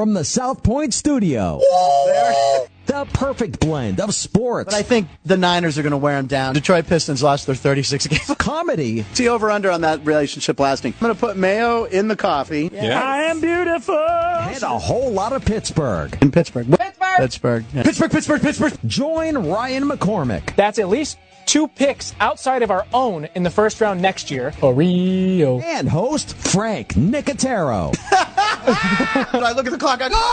From the South Point studio, the perfect blend of sports. But I think the Niners are going to wear them down. Detroit Pistons lost their 36 games. Comedy. See over-under on that relationship lasting. I'm going to put mayo in the coffee. Yeah. I am beautiful. And a whole lot of Pittsburgh. In Pittsburgh. Pittsburgh. Yeah. Pittsburgh. Join Ryan McCormick. That's at least 2 picks outside of our own in the first round next year. Rio. And host Frank Nicotero. When I look at the clock, I go,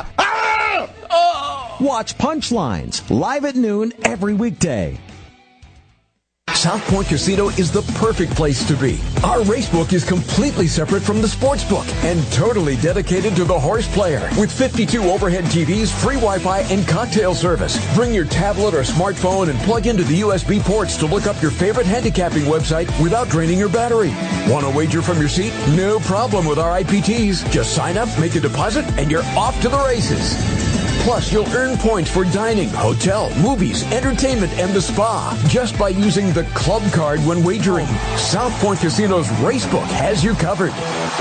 Watch Punchlines live at noon every weekday. South Point Casino is the perfect place to be. Our racebook is completely separate from the sports book and totally dedicated to the horse player. With 52 overhead TVs, free Wi-Fi, and cocktail service. Bring your tablet or smartphone and plug into the USB ports to look up your favorite handicapping website without draining your battery. Want to wager from your seat? No problem with our IPTs. Just sign up, make a deposit, and you're off to the races. Plus, you'll earn points for dining, hotel, movies, entertainment, and the spa just by using the club card when wagering. South Point Casino's Racebook has you covered.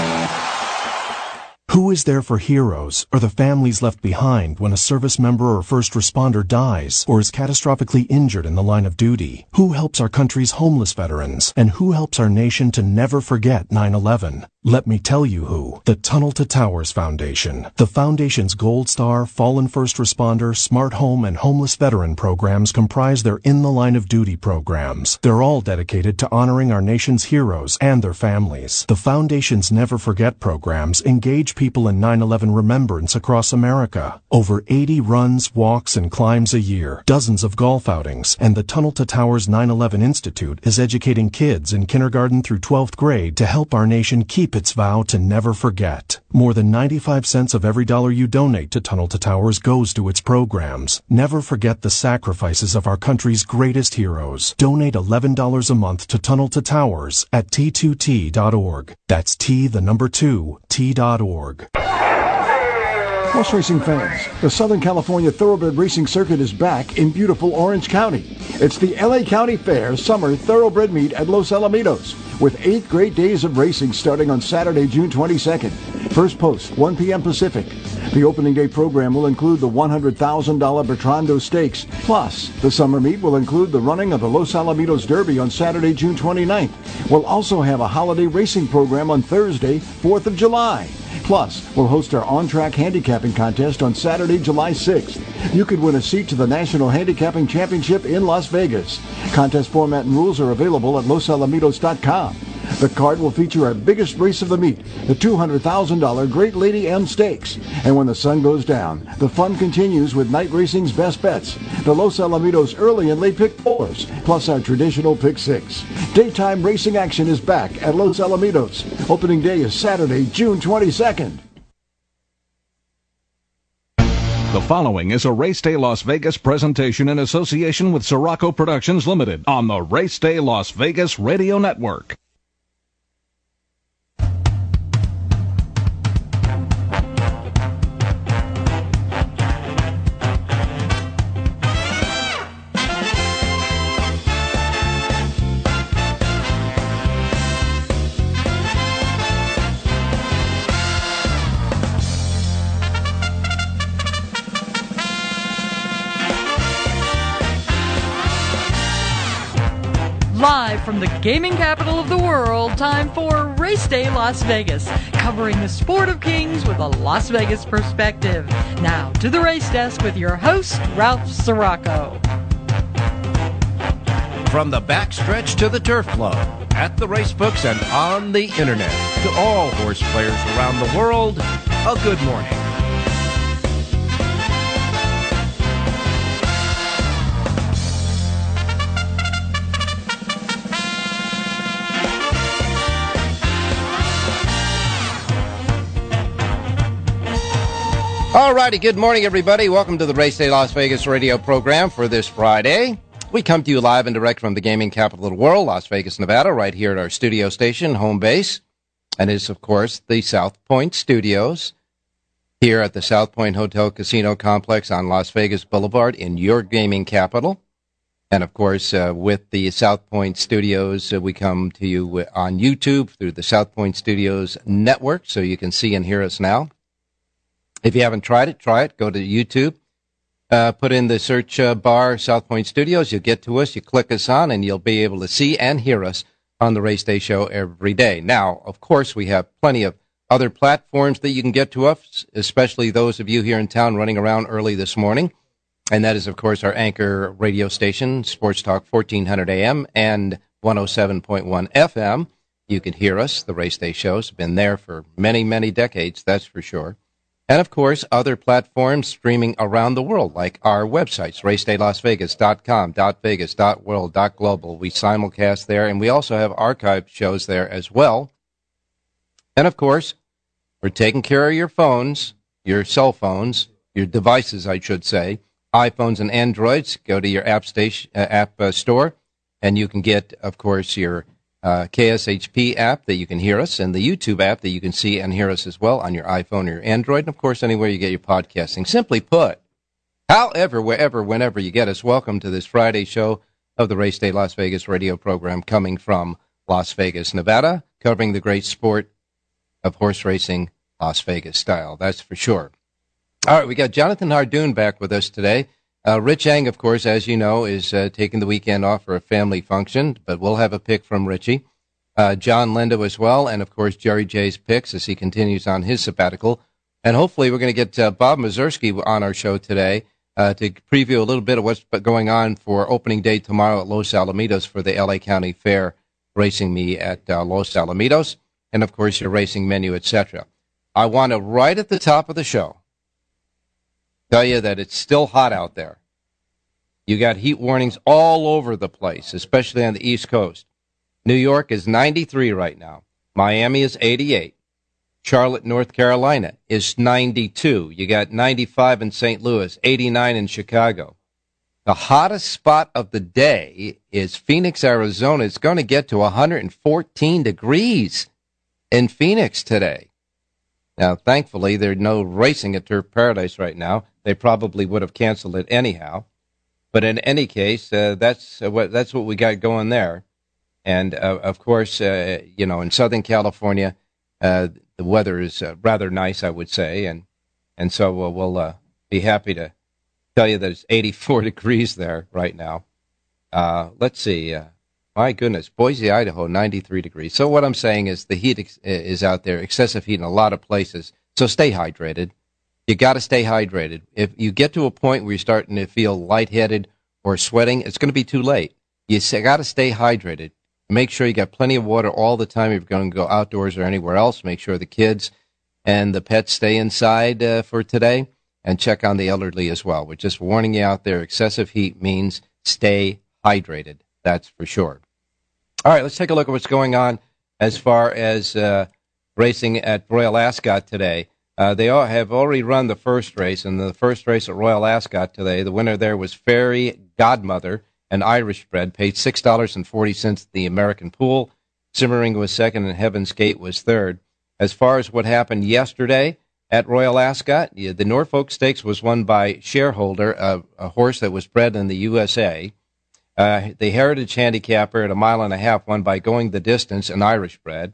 Who is there for heroes or the families left behind when a service member or first responder dies or is catastrophically injured in the line of duty? Who helps our country's homeless veterans? And who helps our nation to never forget 9/11? Let me tell you who. The Tunnel to Towers Foundation. The Foundation's Gold Star, Fallen First Responder, Smart Home, and Homeless Veteran programs comprise their In the Line of Duty programs. They're all dedicated to honoring our nation's heroes and their families. The Foundation's Never Forget programs engage people in 9/11 remembrance across America. Over 80 runs, walks, and climbs a year, dozens of golf outings, and the Tunnel to Towers 9/11 Institute is educating kids in kindergarten through 12th grade to help our nation keep its vow to never forget. More than 95 cents of every dollar you donate to Tunnel to Towers goes to its programs. Never forget the sacrifices of our country's greatest heroes. Donate $11 a month to Tunnel to Towers at T2T.org. That's T2T.org. Horse racing fans, the Southern California Thoroughbred Racing Circuit is back in beautiful Orange County. It's the LA County Fair Summer Thoroughbred Meet at Los Alamitos, with 8 great days of racing starting on Saturday, June 22nd. First post, 1 p.m. Pacific. The opening day program will include the $100,000 Bertrando Stakes. Plus, the summer meet will include the running of the Los Alamitos Derby on Saturday, June 29th. We'll also have a holiday racing program on Thursday, 4th of July. Plus, we'll host our on-track handicapping contest on Saturday, July 6th. You could win a seat to the National Handicapping Championship in Las Vegas. Contest format and rules are available at losalamitos.com. The card will feature our biggest race of the meet, the $200,000 Great Lady M Stakes. And when the sun goes down, the fun continues with night racing's best bets, the Los Alamitos early and late pick fours, plus our traditional pick six. Daytime racing action is back at Los Alamitos. Opening day is Saturday, June 22nd. The following is a Race Day Las Vegas presentation in association with Sirocco Productions Limited on the Race Day Las Vegas Radio Network. Live from the gaming capital of the world, time for Race Day Las Vegas, covering the sport of kings with a Las Vegas perspective. Now to the race desk with your host, Ralph Sirocco. From the backstretch to the turf club, at the racebooks and on the internet, to all horse players around the world, a good morning. All righty, good morning, everybody. Welcome to the Race Day Las Vegas radio program for this Friday. We come to you live and direct from the gaming capital of the world, Las Vegas, Nevada, right here at our studio station, home base. And it's, of course, the South Point Studios here at the South Point Hotel Casino Complex on Las Vegas Boulevard in your gaming capital. And, of course, with the South Point Studios, we come to you on YouTube through the South Point Studios network, so you can see and hear us now. If you haven't tried it, try it. Go to YouTube. Put in the search bar South Point Studios. You'll get to us. You click us on, and you'll be able to see and hear us on the Race Day Show every day. Now, of course, we have plenty of other platforms that you can get to us, especially those of you here in town running around early this morning. And that is, of course, our anchor radio station, Sports Talk 1400 AM and 107.1 FM. You can hear us. The Race Day Show's been there for many, many decades, that's for sure. And, of course, other platforms streaming around the world, like our websites, racedaylasvegas.com, .vegas, .world, .global. We simulcast there, and we also have archived shows there as well. And, of course, we're taking care of your phones, your cell phones, your devices, I should say, iPhones and Androids. Go to your app store, and you can get, of course, your KSHP app that you can hear us, and the YouTube app that you can see and hear us as well on your iPhone or your Android, and, of course, anywhere you get your podcasting. Simply put, however, wherever, whenever you get us, welcome to this Friday show of the Race Day Las Vegas radio program coming from Las Vegas, Nevada, covering the great sport of horse racing, Las Vegas style, that's for sure. All right, we got Jonathan Hardoon back with us today. Rich Eng, of course, as you know, is taking the weekend off for a family function, but we'll have a pick from Richie. John Lindo as well, and, of course, Jerry J's picks as he continues on his sabbatical. And hopefully we're going to get Bob Mazursky on our show today to preview a little bit of what's going on for opening day tomorrow at Los Alamitos for the L.A. County Fair Racing Meet at Los Alamitos, and, of course, your racing menu, etc. I want to, right at the top of the show, tell you that it's still hot out there. You got heat warnings all over the place, especially on the East Coast. New York is 93 right now. Miami is 88. Charlotte, North Carolina is 92. You got 95 in St. Louis, 89 in Chicago. The hottest spot of the day is Phoenix, Arizona. It's going to get to 114 degrees in Phoenix today. Now, thankfully, there's no racing at Turf Paradise right now. They probably would have canceled it anyhow. But in any case, that's what we got going there. And, of course, in Southern California, the weather is rather nice, I would say. And so we'll be happy to tell you that it's 84 degrees there right now. Let's see. My goodness, Boise, Idaho, 93 degrees. So what I'm saying is the heat is out there, excessive heat in a lot of places. So stay hydrated. You got to stay hydrated. If you get to a point where you're starting to feel lightheaded or sweating, it's going to be too late. You got to stay hydrated. Make sure you got plenty of water all the time if you're going to go outdoors or anywhere else. Make sure the kids and the pets stay inside for today, and check on the elderly as well. We're just warning you out there, excessive heat means stay hydrated. That's for sure. All right, let's take a look at what's going on as far as racing at Royal Ascot today. They all have already run the first race, and the first race at Royal Ascot today, the winner there was Fairy Godmother, an Irish bred, paid $6.40 at the American Pool. Simmering was second, and Heaven's Gate was third. As far as what happened yesterday at Royal Ascot, the Norfolk Stakes was won by Shareholder, a horse that was bred in the USA. The Heritage Handicapper at 1.5 miles won by Going the Distance, an Irish bred.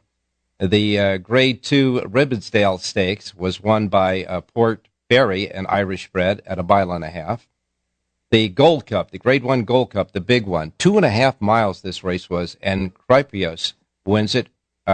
The Grade 2 Ribbinsdale Stakes was won by Port Berry, an Irish bred, at 1.5 miles. The Gold Cup, the Grade 1 Gold Cup, the big one, 2.5 miles this race was, and Kryprios wins it.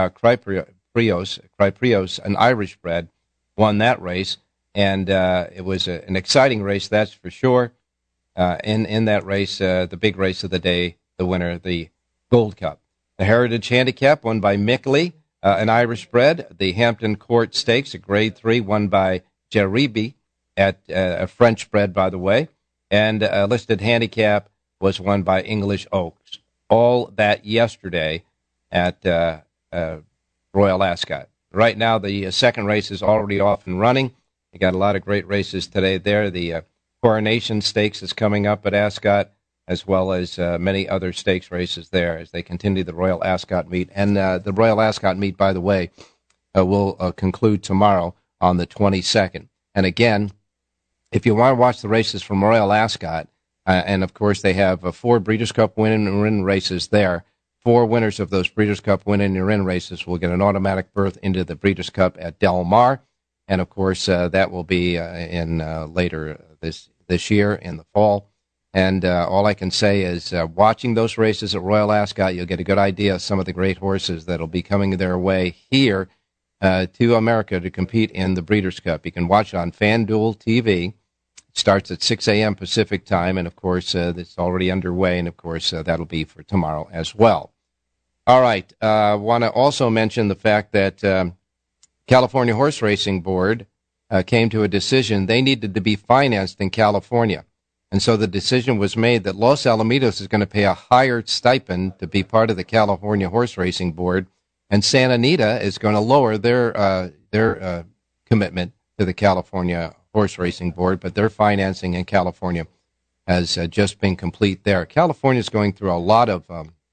Kryprios, an Irish bred, won that race, and it was an exciting race, that's for sure. In that race, the big race of the day, the winner, the Gold Cup. The Heritage Handicap won by Mickley, an Irish bred. The Hampton Court Stakes, a Grade 3, won by Jeribi, at a French bred, by the way. And Listed Handicap was won by English Oaks. All that yesterday at Royal Ascot. Right now, the second race is already off and running. You got a lot of great races today there. The Coronation Stakes is coming up at Ascot, as well as many other stakes races there as they continue the Royal Ascot meet. And the Royal Ascot meet, by the way, will conclude tomorrow on the 22nd. And again, if you want to watch the races from Royal Ascot, and of course they have 4 Breeders' Cup win-in races there, 4 winners of those Breeders' Cup win-in races will get an automatic berth into the Breeders' Cup at Del Mar. And, of course, that will be in later this year in the fall. And all I can say is watching those races at Royal Ascot, you'll get a good idea of some of the great horses that will be coming their way here to America to compete in the Breeders' Cup. You can watch it on FanDuel TV. It starts at 6 a.m. Pacific time, and, of course, it's already underway, and, of course, that'll be for tomorrow as well. All right. I want to also mention the fact that California Horse Racing Board came to a decision. They needed to be financed in California. And so the decision was made that Los Alamitos is going to pay a higher stipend to be part of the California Horse Racing Board, and Santa Anita is going to lower their commitment to the California Horse Racing Board, but their financing in California has just been complete there. California is going through a lot of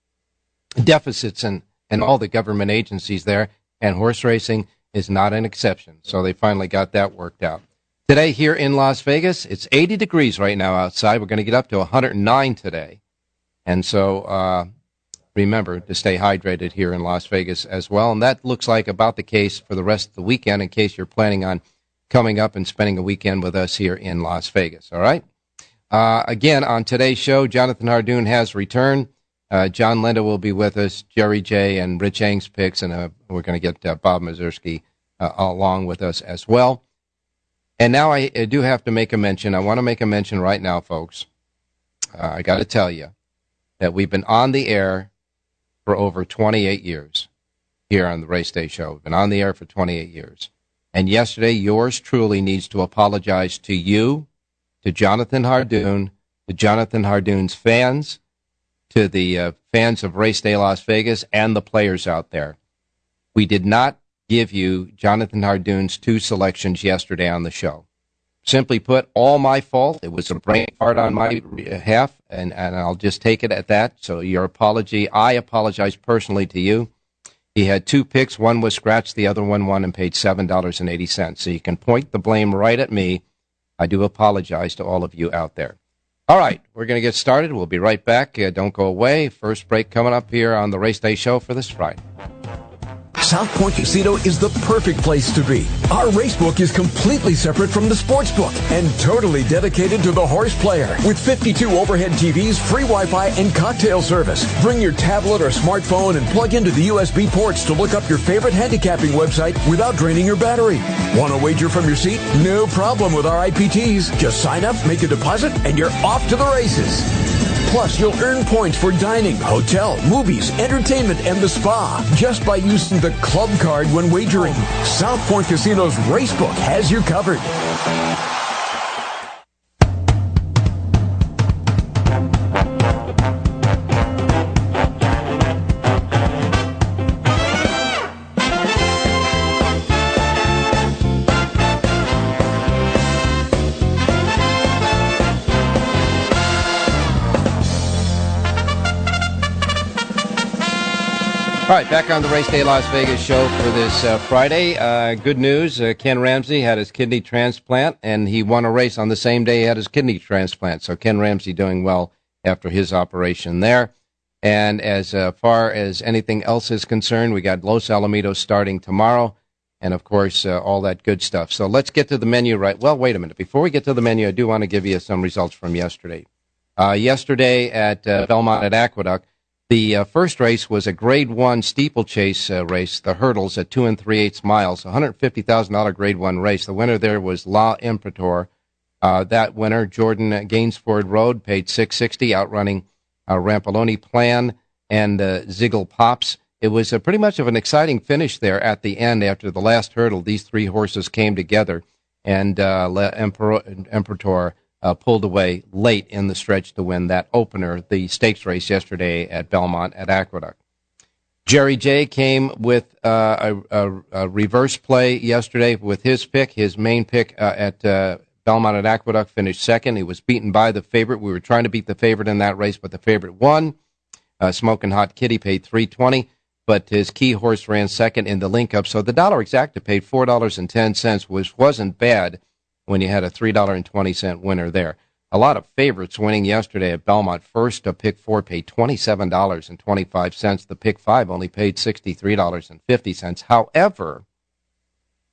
deficits in all the government agencies there, and horse racing is not an exception. So they finally got that worked out. Today here in Las Vegas, it's 80 degrees right now outside. We're going to get up to 109 today. And so remember to stay hydrated here in Las Vegas as well. And that looks like about the case for the rest of the weekend in case you're planning on coming up and spending a weekend with us here in Las Vegas. All right? Again, on today's show, Jonathan Hardoon has returned. John Linda will be with us, Jerry J. and Rich Ang's picks, and we're going to get Bob Mazursky along with us as well. And now I do have to make a mention. I want to make a mention right now, folks. I got to tell you that we've been on the air for over 28 years here on the Race Day Show. We've been on the air for 28 years. And yesterday, yours truly needs to apologize to you, to Jonathan Hardoon, to Jonathan Hardoon's fans, to the fans of Race Day Las Vegas, and the players out there. We did not give you Jonathan Hardoon's 2 selections yesterday on the show. Simply put, all my fault. It was a brain fart on my behalf, and I'll just take it at that. So your apology, I apologize personally to you. He had 2 picks. One was scratched, the other one won and paid $7.80. So you can point the blame right at me. I do apologize to all of you out there. All right, we're going to get started. We'll be right back. Don't go away. First break coming up here on the Race Day Show for this Friday. South Point Casino is the perfect place to be. Our racebook is completely separate from the sportsbook and totally dedicated to the horse player. With 52 overhead TVs, free Wi-Fi, and cocktail service. Bring your tablet or smartphone and plug into the USB ports to look up your favorite handicapping website without draining your battery. Want to wager from your seat? No problem with our IPTs. Just sign up, make a deposit, and you're off to the races. Plus, you'll earn points for dining, hotel, movies, entertainment, and the spa just by using the club card when wagering. South Point Casino's Racebook has you covered. All right, back on the Race Day Las Vegas show for this Friday. Good news, Ken Ramsey had his kidney transplant, and he won a race on the same day he had his kidney transplant. So Ken Ramsey doing well after his operation there. And as far as anything else is concerned, we got Los Alamitos starting tomorrow, and, of course, all that good stuff. So let's get to the menu right. Well, wait a minute. Before we get to the menu, I do want to give you some results from yesterday. Yesterday at Belmont at Aqueduct, the first race was a Grade 1 steeplechase race, the hurdles at 2 3/8 miles, $150,000 Grade 1 race. The winner there was La Imperator. That winner, Jordan Gainsford Road, paid $660, outrunning Rampoloni Plan and Ziggle Pops. It was pretty much of an exciting finish there at the end after the last hurdle. These 3 horses came together, and La Imperator pulled away late in the stretch to win that opener, the stakes race yesterday at Belmont at Aqueduct. Jerry J came with a reverse play yesterday with his pick. His main pick at Belmont at Aqueduct finished second. He was beaten by the favorite. We were trying to beat the favorite in that race, but the favorite won. Smoking Hot Kitty paid $320, but his key horse ran second in the link-up. So the dollar exacta paid $4.10, which wasn't bad when you had a $3.20 winner there. A lot of favorites winning yesterday at Belmont. First, pick 4 paid $27.25. The pick 5 only paid $63.50. However,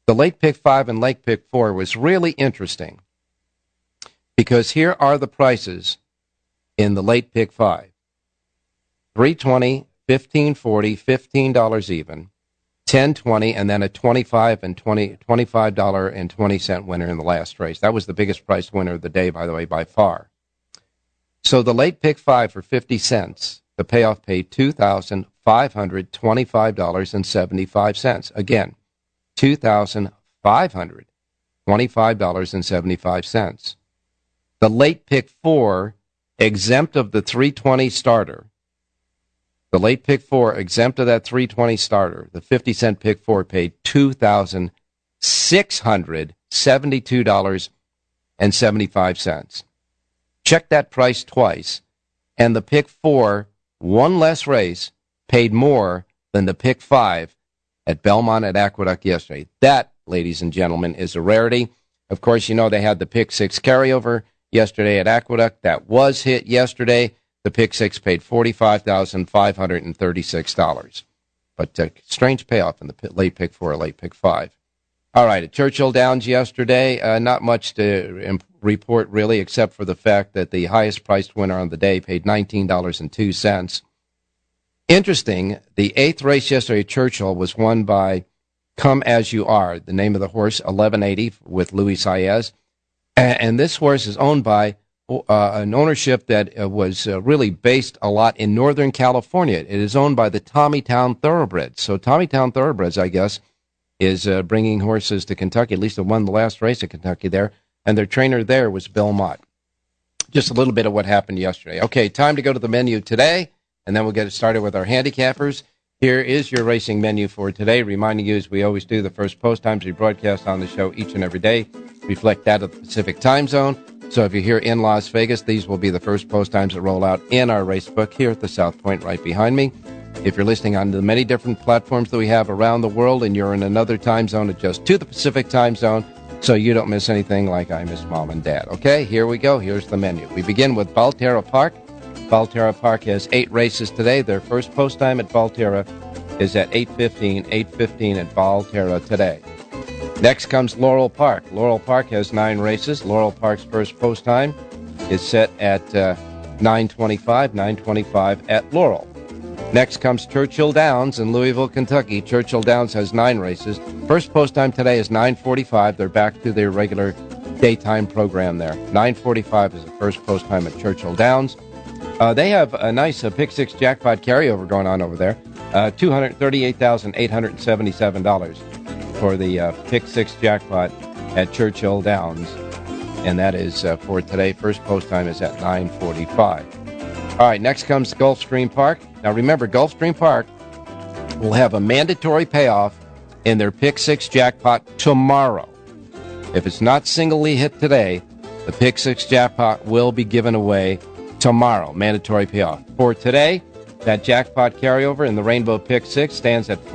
The late pick 5 and late pick 4 was really interesting because here are the prices in the late pick 5. $3.20, $15.40, $15 even, $10.20, and then a $25.20 winner in the last race. That was the biggest priced winner of the day, by the way, by far. So the late pick 5 for 50 cents, the payoff paid $2,525.75. Again, $2,525.75. The late pick 4, exempt of the 320 starter, the late pick 4, exempt of that 320 starter, the 50-cent pick 4 paid $2,672.75. Check that price twice, and the pick 4, one less race, paid more than the pick 5 at Belmont at Aqueduct yesterday. That, ladies and gentlemen, is a rarity. Of course, you know they had the pick 6 carryover yesterday at Aqueduct. That was hit yesterday. The pick 6 paid $45,536. But strange payoff in the late pick 4 or late pick 5. All right, at Churchill Downs yesterday, not much to report really, except for the fact that the highest priced winner on the day paid $19.02. Interesting, the 8th race yesterday at Churchill was won by Come As You Are, the name of the horse, 1180 with Luis Saez. And this horse is owned by an ownership that was really based a lot in Northern California. It is owned by the Tommytown Thoroughbreds. So Tommytown Thoroughbreds, I guess, is bringing horses to Kentucky. At least they won the last race at Kentucky there. And their trainer there was Bill Mott. Just a little bit of what happened yesterday. Okay, time to go to the menu today, and then we'll get started with our handicappers. Here is your racing menu for today, reminding you, as we always do, the first post times we broadcast on the show each and every day reflect that of the Pacific time zone. So if you're here in Las Vegas, these will be the first post times that roll out in our race book here at the South Point right behind me. If you're listening on the many different platforms that we have around the world and you're in another time zone, adjust to the Pacific time zone so you don't miss anything like I miss Mom and Dad. Okay, here we go. Here's the menu. We begin with Valterra Park. Valterra Park has 8 races today. Their first post time at Valterra is at 8:15 at Valterra today. Next comes Laurel Park. Laurel Park has 9 races. Laurel Park's first post time is set at 9:25 at Laurel. Next comes Churchill Downs in Louisville, Kentucky. Churchill Downs has 9 races. First post time today is 9:45. They're back to their regular daytime program there. 9:45 is the first post time at Churchill Downs. They have a nice pick 6 jackpot carryover going on over there. $238,877 for the pick 6 jackpot at Churchill Downs. And that is for today. First post time is at 9:45. All right, next comes Gulfstream Park. Now remember, Gulfstream Park will have a mandatory payoff in their pick 6 jackpot tomorrow. If it's not singly hit today, the pick 6 jackpot will be given away tomorrow. Mandatory payoff. For today, that jackpot carryover in the Rainbow Pick 6 stands at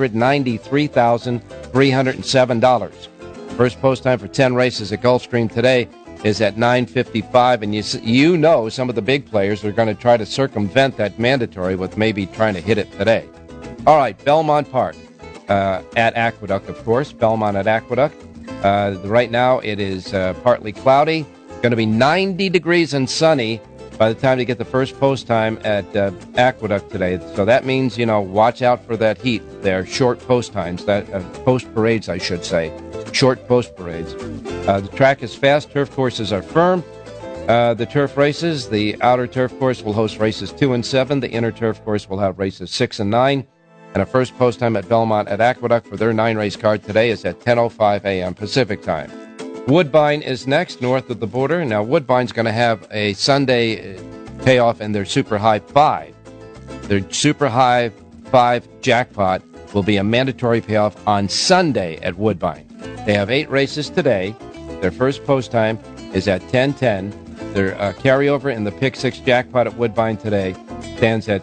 $493,307. First post time for 10 races at Gulfstream today is at 9:55, and you know some of the big players are going to try to circumvent that mandatory with maybe trying to hit it today. All right, Belmont Park at Aqueduct, of course. Belmont at Aqueduct. Right now it is partly cloudy. Going to be 90 degrees and sunny by the time they get the first post time at Aqueduct today. So that means, watch out for that heat there. Short post times, post parades, I should say. Short post parades. The track is fast. Turf courses are firm. The turf races, the outer turf course will host races 2 and 7. The inner turf course will have races 6 and 9. And a first post time at Belmont at Aqueduct for their 9-race card today is at 10:05 a.m. Pacific time. Woodbine is next, north of the border. Now, Woodbine's going to have a Sunday payoff in their Super High 5. Their Super High 5 jackpot will be a mandatory payoff on Sunday at Woodbine. They have 8 races today. Their first post time is at 10:10. Their carryover in the Pick 6 jackpot at Woodbine today stands at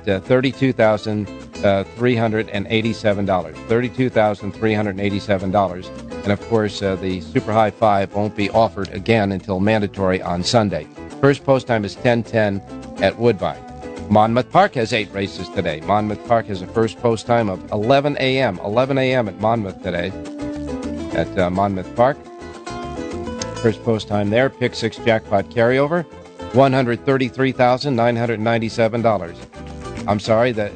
$32,387. $32,387. And, of course, the Super High 5 won't be offered again until mandatory on Sunday. First post time is 10:10 at Woodbine. Monmouth Park has 8 races today. Monmouth Park has a first post time of 11 a.m. 11 a.m. at Monmouth today. at Monmouth Park. First post time there, pick six jackpot carryover, $133,997. I'm sorry, that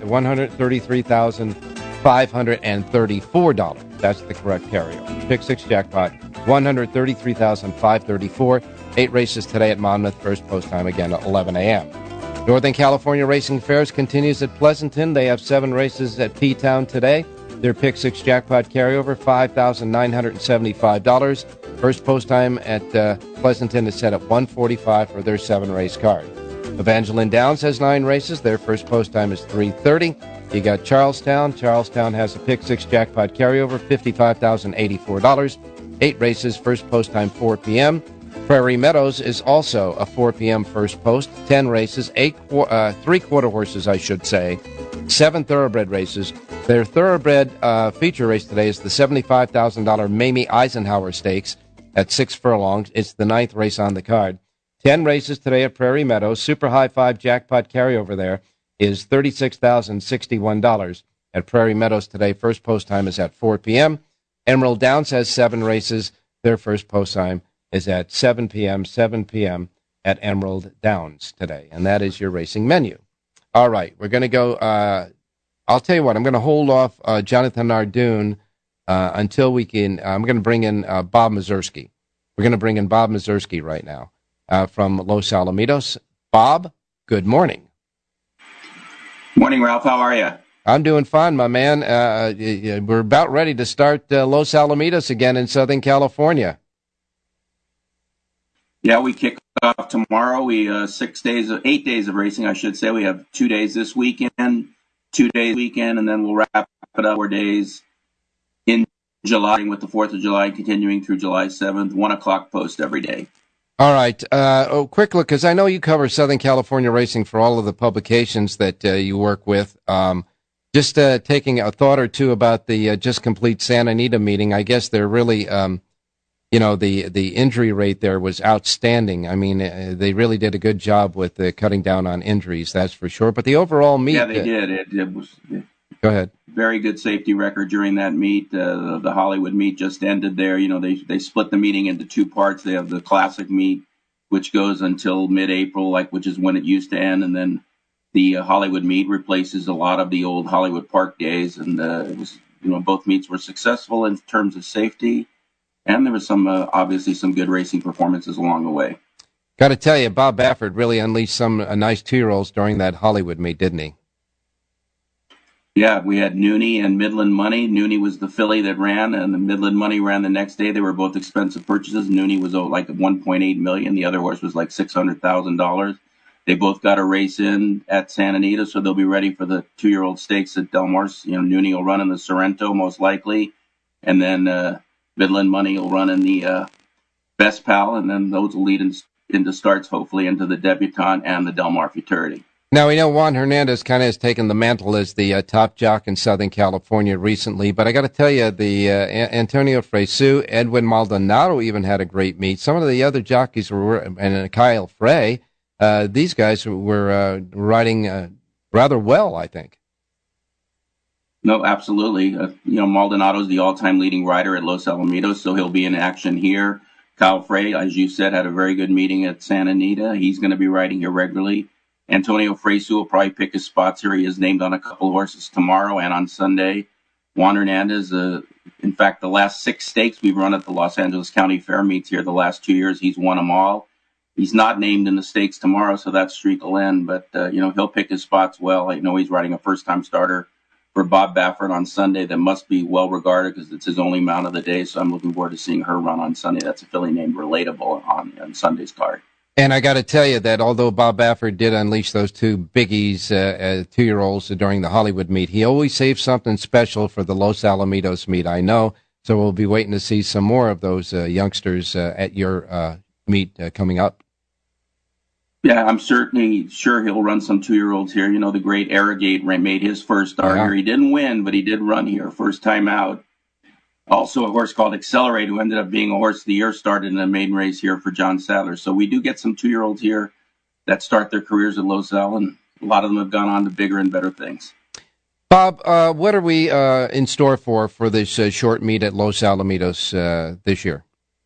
$133,534. That's the correct carryover. Pick six jackpot, $133,534. 8 races today at Monmouth. First post time again at 11 a.m. Northern California Racing Fairs continues at Pleasanton. They have 7 races at P-Town today. Their pick six jackpot carryover, $5,975. First post time at Pleasanton is set at 1:45 for their 7-race card. Evangeline Downs has 9 races. Their first post time is 3:30. You got Charlestown. Charlestown has a pick six jackpot carryover, $55,084. 8 races, first post time 4 p.m. Prairie Meadows is also a 4 p.m. first post, 10 races, 3 quarter horses, I should say, 7 thoroughbred races. Their thoroughbred feature race today is the $75,000 Mamie Eisenhower Stakes at 6 furlongs. It's the 9th race on the card. 10 races today at Prairie Meadows. Super High 5 jackpot carryover there is $36,061 at Prairie Meadows today. First post time is at 4 p.m. Emerald Downs has 7 races. Their first post time is at 7 p.m. at Emerald Downs today. And that is your racing menu. All right, we're going to go, I'll tell you what, I'm going to hold off Jonathan Nardoon until we can, I'm going to bring in Bob Mazursky. We're going to bring in Bob Mazursky right now from Los Alamitos. Bob, good morning. Morning, Ralph. How are you? I'm doing fine, my man. We're about ready to start Los Alamitos again in Southern California. Yeah, we kick off tomorrow. We 8 days of racing, I should say. We have 2 days this weekend, 2 days weekend, and then we'll wrap it up 4 days in July with the 4th of July continuing through July 7th, 1 o'clock post every day. All right. Quick look, because I know you cover Southern California racing for all of the publications that you work with. Just taking a thought or two about the just complete Santa Anita meeting. I guess they're really, the injury rate there was outstanding. I mean, they really did a good job with cutting down on injuries, that's for sure. But the overall meet... Yeah, they did. It was... Go ahead. Very good safety record during that meet. The Hollywood meet just ended there. You know, they split the meeting into 2 parts. They have the classic meet, which goes until mid-April, which is when it used to end, and then the Hollywood meet replaces a lot of the old Hollywood Park days. And it was, both meets were successful in terms of safety, and there was some obviously some good racing performances along the way. Got to tell you, Bob Baffert really unleashed some nice 2-year-olds during that Hollywood meet, didn't he? Yeah, we had Nooney and Midland Money. Nooney was the filly that ran, and the Midland Money ran the next day. They were both expensive purchases. Nooney was like $1.8 million. The other horse was like $600,000. They both got a race in at Santa Anita, so they'll be ready for the 2-year-old stakes at Del Mar. Nooney will run in the Sorrento most likely, and then Midland Money will run in the Best Pal, and then those will lead into starts, hopefully, into the Debutante and the Del Mar Futurity. Now, we know Juan Hernandez kind of has taken the mantle as the top jock in Southern California recently, but I got to tell you, the Antonio Fresu, Edwin Maldonado even had a great meet. Some of the other jockeys and Kyle Frey, these guys were riding rather well, I think. No, absolutely. Maldonado's the all-time leading rider at Los Alamitos, so he'll be in action here. Kyle Frey, as you said, had a very good meeting at Santa Anita. He's going to be riding here regularly. Antonio Fresu will probably pick his spots here. He is named on a couple of horses tomorrow and on Sunday. Juan Hernandez, in fact, the last 6 stakes we've run at the Los Angeles County Fair meets here the last 2 years, he's won them all. He's not named in the stakes tomorrow, so that streak will end. But, he'll pick his spots well. I know he's riding a first-time starter for Bob Baffert on Sunday that must be well-regarded because it's his only mount of the day, so I'm looking forward to seeing her run on Sunday. That's a filly named Relatable on Sunday's card. And I got to tell you that although Bob Baffert did unleash those 2 biggies, 2-year-olds during the Hollywood meet, he always saves something special for the Los Alamitos meet, I know. So we'll be waiting to see some more of those youngsters at your meet coming up. Yeah, I'm certainly sure he'll run some 2-year-olds here. The great Arrogate made his first start here. He didn't win, but he did run here, first time out. Also, a horse called Accelerate, who ended up being a horse of the year, started in a maiden race here for John Sadler. So we do get some 2-year-olds here that start their careers at Los Al, and a lot of them have gone on to bigger and better things. Bob, what are we in store for this short meet at Los Alamitos this year?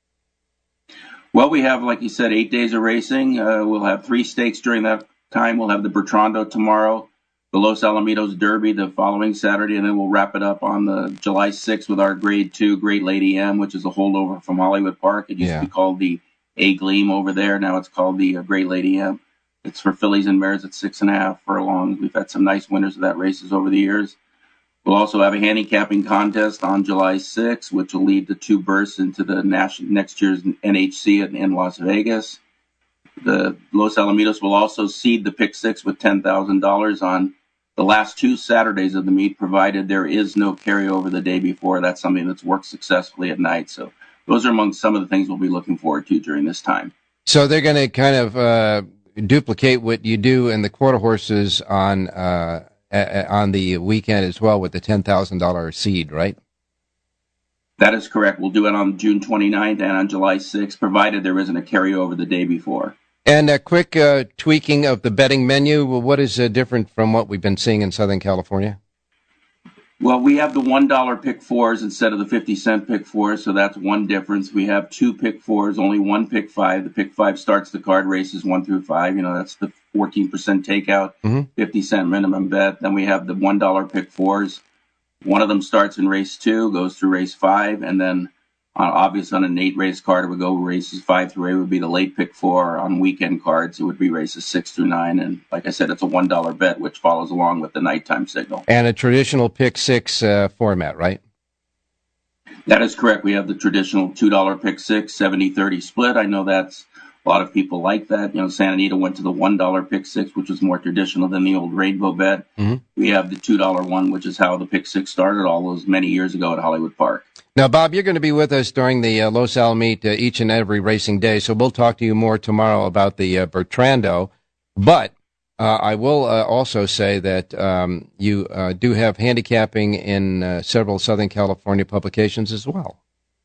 Well, we have, like you said, 8 days of racing. We'll have 3 stakes during that time. We'll have the Bertrando tomorrow, the Los Alamitos Derby the following Saturday, and then we'll wrap it up on the July 6th with our Grade 2 Great Lady M, which is a holdover from Hollywood Park. It used to be called the A Gleam over there. Now it's called the Great Lady M. It's for fillies and mares at 6.5 furlongs. We've had some nice winners of that races over the years. We'll also have a handicapping contest on July 6th, which will lead to 2 berths into the next year's NHC in Las Vegas. The Los Alamitos will also seed the Pick 6 with $10,000 on the last 2 Saturdays of the meet, provided there is no carryover the day before. That's something that's worked successfully at night. So those are among some of the things we'll be looking forward to during this time. So they're going to kind of duplicate what you do in the quarter horses on the weekend as well with the $10,000 seed, right? That is correct. We'll do it on June 29th and on July 6th, provided there isn't a carryover the day before. And a quick tweaking of the betting menu. What is different from what we've been seeing in Southern California? Well, we have the $1 pick 4s instead of the 50-cent pick 4s, so that's one difference. We have 2 pick 4s, only 1 pick 5. The pick 5 starts the card races 1 through 5. That's the 14% takeout, 50-cent minimum bet. Then we have the $1 pick 4s. One of them starts in race 2, goes through race 5, and then obviously on an 8-race card, it would go races 5 through 8 would be the late pick 4. On weekend cards, it would be races 6 through 9. And like I said, it's a $1 bet, which follows along with the nighttime signal. And a traditional pick 6 format, right? That is correct. We have the traditional $2 pick 6, 70-30 split. I know that's a lot of people like that. Santa Anita went to the $1 pick 6, which was more traditional than the old rainbow bet. We have the $2 one, which is how the pick 6 started all those many years ago at Hollywood Park. Now, Bob, you're going to be with us during the Los Alamitos each and every racing day, so we'll talk to you more tomorrow about the Bertrando. But I will also say that you do have handicapping in several Southern California publications as well.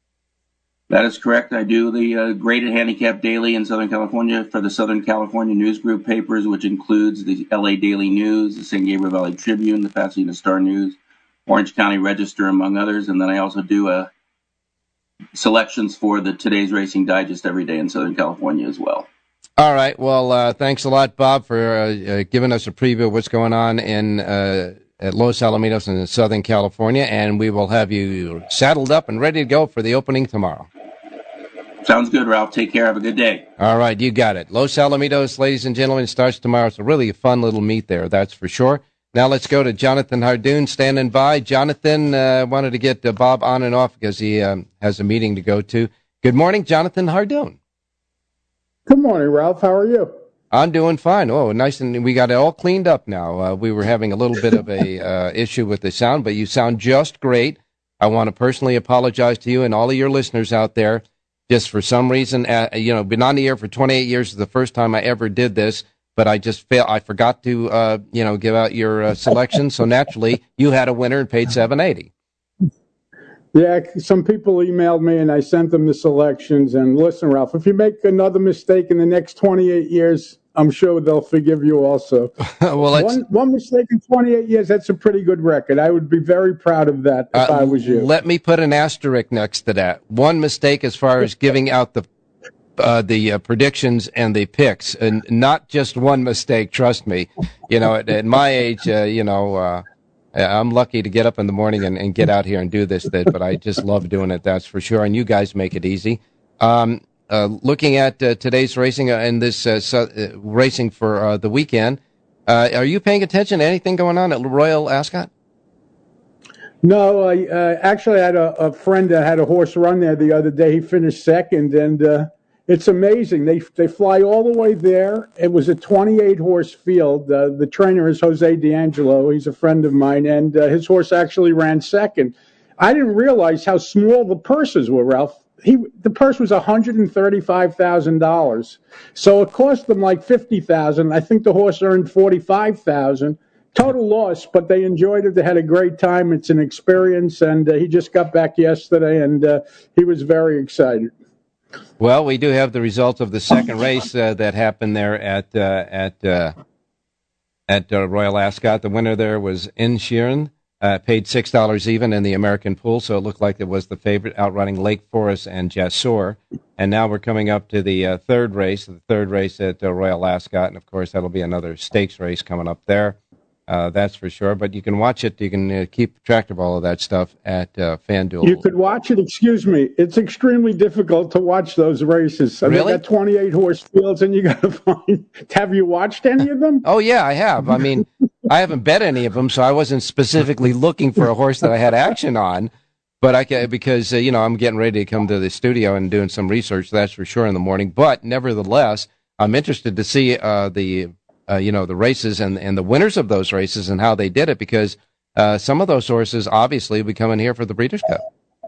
That is correct. I do the Graded Handicap Daily in Southern California for the Southern California News Group papers, which includes the LA Daily News, the San Gabriel Valley Tribune, the Pasadena Star News, Orange County Register, among others. And then I also do selections for the Today's Racing Digest every day in Southern California as well. All right. Well, thanks a lot, Bob, for giving us a preview of what's going on in at Los Alamitos in Southern California. And we will have you saddled up and ready to go for the opening tomorrow. Sounds good, Ralph. Take care. Have a good day. All right. You got it. Los Alamitos, ladies and gentlemen, starts tomorrow. It's a really fun little meet there, that's for sure. Now let's go to Jonathan Hardoon standing by. Jonathan wanted to get Bob on and off because he has a meeting to go to. Good morning, Jonathan Hardoon. Good morning, Ralph. How are you? I'm doing fine. Oh, nice. And we got it all cleaned up now. We were having a little bit of a issue with the sound, but you sound just great. I want to personally apologize to you and all of your listeners out there. Just for some reason, been on the air for 28 years. Is the first time I ever did this. But I forgot to, give out your selection. So naturally, you had a winner and paid $7.80. Yeah, some people emailed me and I sent them the selections. And listen, Ralph, if you make another mistake in the next 28 years, I'm sure they'll forgive you also. Well, one mistake in 28 years, that's a pretty good record. I would be very proud of that if I was you. Let me put an asterisk next to that. One mistake as far as giving out the predictions and the picks, and not just one mistake. Trust me. At my age, I'm lucky to get up in the morning and get out here and do this. But I just love doing it. That's for sure. And you guys make it easy. Looking at today's racing and this racing for the weekend, are you paying attention to anything going on at Royal Ascot? No, I actually had a friend that had a horse run there the other day. He finished second, and it's amazing. They fly all the way there. It was a 28-horse field. The trainer is Jose D'Angelo. He's a friend of mine, and his horse actually ran second. I didn't realize how small the purses were, Ralph. The purse was $135,000, so it cost them like $50,000. I think the horse earned $45,000. Total loss, but they enjoyed it. They had a great time. It's an experience, and he just got back yesterday, and he was very excited. Well, we do have the results of the second race that happened there at at Royal Ascot. The winner there was Inisherin, paid $6 even in the American pool, so it looked like it was the favorite, outrunning Lake Forest and Jasor. And now we're coming up to the third race at Royal Ascot, and of course that'll be another stakes race coming up there. That's for sure. But you can watch it. You can keep track of all of that stuff at FanDuel. You could watch it. Excuse me. It's extremely difficult to watch those races. Really? They got 28 horse fields, and you got to find. Have you watched any of them? Oh yeah, I have. I mean, I haven't bet any of them, so I wasn't specifically looking for a horse that I had action on. But because I'm getting ready to come to the studio and doing some research. That's for sure in the morning. But nevertheless, I'm interested to see the races and the winners of those races and how they did it, because some of those horses obviously will be coming here for the Breeders' Cup.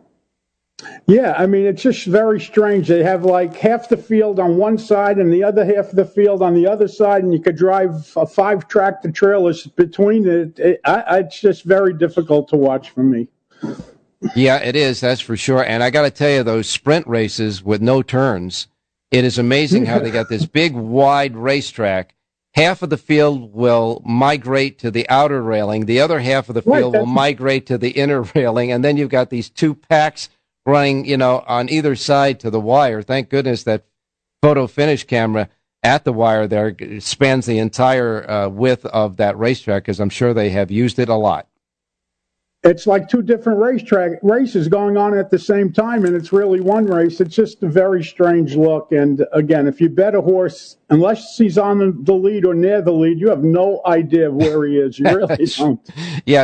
Yeah, I mean, it's just very strange. They have like half the field on one side and the other half of the field on the other side, and you could drive a 5-tractor trailers between it. It's just very difficult to watch for me. Yeah, it is, that's for sure. And I got to tell you, those sprint races with no turns, it is amazing how they got this big, wide racetrack. Half of the field will migrate to the outer railing. The other half of the field will migrate to the inner railing. And then you've got these two packs running, on either side to the wire. Thank goodness that photo finish camera at the wire there spans the entire width of that racetrack, because I'm sure they have used it a lot. It's like two different races going on at the same time, and it's really one race. It's just a very strange look. And again, if you bet a horse, unless he's on the lead or near the lead, you have no idea where he is. You really don't. Yeah,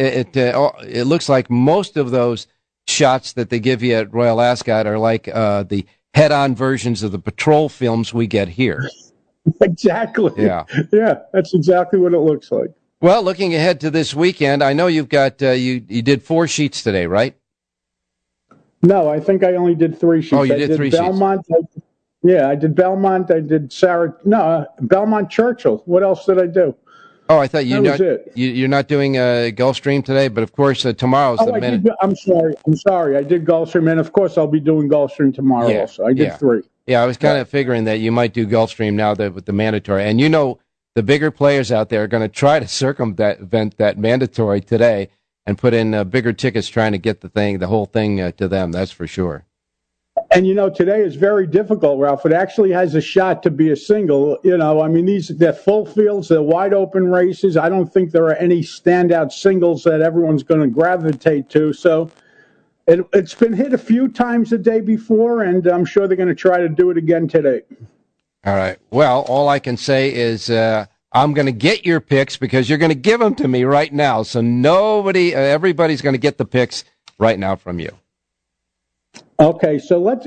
it looks like most of those shots that they give you at Royal Ascot are like the head-on versions of the patrol films we get here. Exactly. Yeah, that's exactly what it looks like. Well, looking ahead to this weekend, I know you've got you did 4 sheets today, right? No, I think I only did 3 sheets. Oh, you did 3 Belmont, sheets. I did Belmont. I did Belmont Churchill. What else did I do? Oh, I thought you're not doing Gulfstream today, but of course tomorrow's the minute. I'm sorry. I did Gulfstream, and of course I'll be doing Gulfstream tomorrow also. I did 3. Yeah, I was kind of figuring that you might do Gulfstream now with the mandatory, and the bigger players out there are going to try to circumvent that mandatory today and put in bigger tickets, trying to get the whole thing to them. That's for sure. And today is very difficult, Ralph. It actually has a shot to be a single. I mean, they're full fields, they're wide open races. I don't think there are any standout singles that everyone's going to gravitate to. So it's been hit a few times the day before, and I'm sure they're going to try to do it again today. All right. Well, all I can say is I'm going to get your picks, because you're going to give them to me right now. So everybody's going to get the picks right now from you. Okay, so let's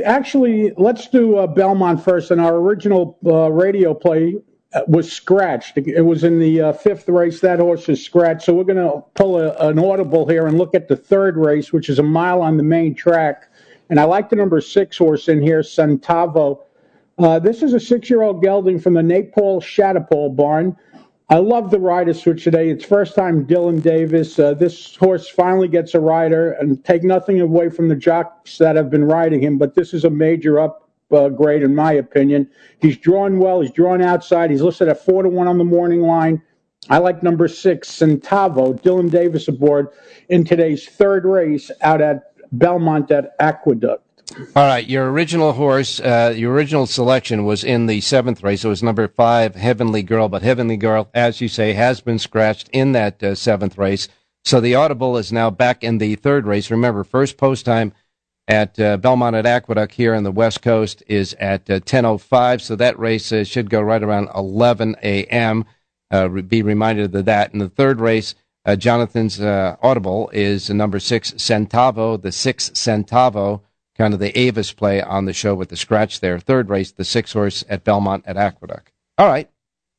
do Belmont first. And our original radio play was scratched. It was in the 5th race. That horse is scratched. So we're going to pull an audible here and look at the 3rd race, which is a mile on the main track. And I like the number 6 horse in here, Centavo. This is a 6-year-old gelding from the Napole Chattapole barn. I love the rider switch today. It's first time Dylan Davis. This horse finally gets a rider, and take nothing away from the jocks that have been riding him, but this is a major upgrade in my opinion. He's drawn well. He's drawn outside. He's listed at 4-1 on the morning line. I like number 6, Centavo, Dylan Davis aboard in today's 3rd race out at Belmont at Aqueduct. All right, your original horse, your original selection was in the 7th race. It was number 5, Heavenly Girl. But Heavenly Girl, as you say, has been scratched in that 7th race. So the audible is now back in the 3rd race. Remember, first post time at Belmont at Aqueduct here on the West Coast is at 10:05. So that race should go right around 11 a.m. Be reminded of that. In the 3rd race, Jonathan's audible is number 6, Centavo, the 6 Centavo. Kind of the Avis play on the show with the scratch there. 3rd race, the 6 horse at Belmont at Aqueduct. All right.